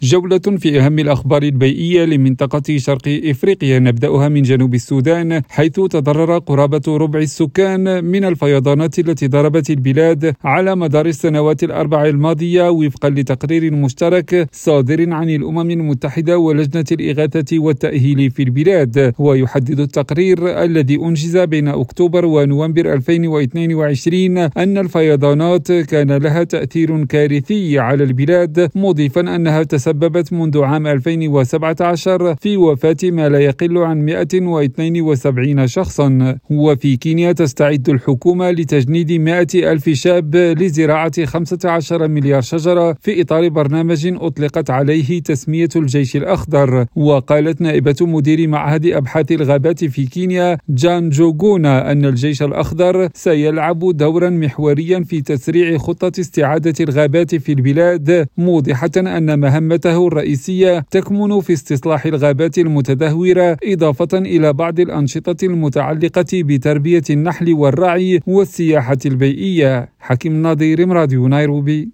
جولة في أهم الأخبار البيئية لمنطقة شرق إفريقيا، نبدأها من جنوب السودان، حيث تضرر قرابة ربع السكان من الفيضانات التي ضربت البلاد على مدار السنوات الأربع الماضية، وفقا لتقرير مشترك صادر عن الأمم المتحدة ولجنة الإغاثة والتأهيل في البلاد. ويحدد التقرير الذي أنجز بين أكتوبر ونوفمبر 2022 أن الفيضانات كان لها تأثير كارثي على البلاد، مضيفا أنها تسببت منذ عام 2017 في وفاة ما لا يقل عن 172 شخصا. وفي كينيا تستعد الحكومة لتجنيد 100,000 شاب لزراعة 15 مليار شجرة في إطار برنامج أطلقت عليه تسمية الجيش الأخضر. وقالت نائبة مدير معهد أبحاث الغابات في كينيا جان جوغونا أن الجيش الأخضر سيلعب دورا محوريا في تسريع خطة استعادة الغابات في البلاد، موضحة أن مهمته الرئيسية تكمن في استصلاح الغابات المتدهورة، إضافة إلى بعض الأنشطة المتعلقة بتربية النحل والرعي والسياحة البيئية. حكيم ناظر، راديو نيروبي.